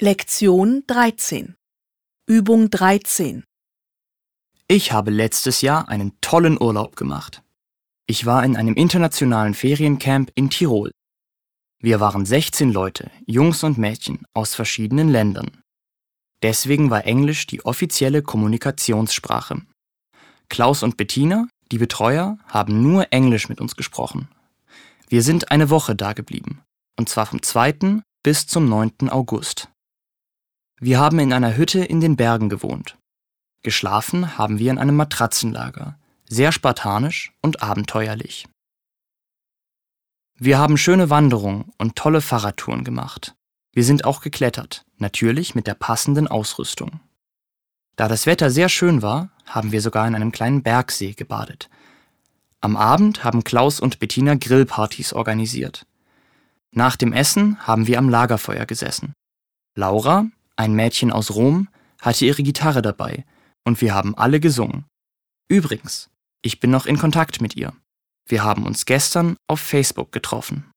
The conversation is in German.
Lektion 13. Übung 13. Ich habe letztes Jahr einen tollen Urlaub gemacht. Ich war in einem internationalen Feriencamp in Tirol. Wir waren 16 Leute, Jungs und Mädchen, aus verschiedenen Ländern. Deswegen war Englisch die offizielle Kommunikationssprache. Klaus und Bettina, die Betreuer, haben nur Englisch mit uns gesprochen. Wir sind eine Woche dageblieben, und zwar vom 2. bis zum 9. August. Wir haben in einer Hütte in den Bergen gewohnt. Geschlafen haben wir in einem Matratzenlager, sehr spartanisch und abenteuerlich. Wir haben schöne Wanderungen und tolle Fahrradtouren gemacht. Wir sind auch geklettert, natürlich mit der passenden Ausrüstung. Da das Wetter sehr schön war, haben wir sogar in einem kleinen Bergsee gebadet. Am Abend haben Klaus und Bettina Grillpartys organisiert. Nach dem Essen haben wir am Lagerfeuer gesessen. Laura, ein Mädchen aus Rom, hatte ihre Gitarre dabei und wir haben alle gesungen. Übrigens, ich bin noch in Kontakt mit ihr. Wir haben uns gestern auf Facebook getroffen.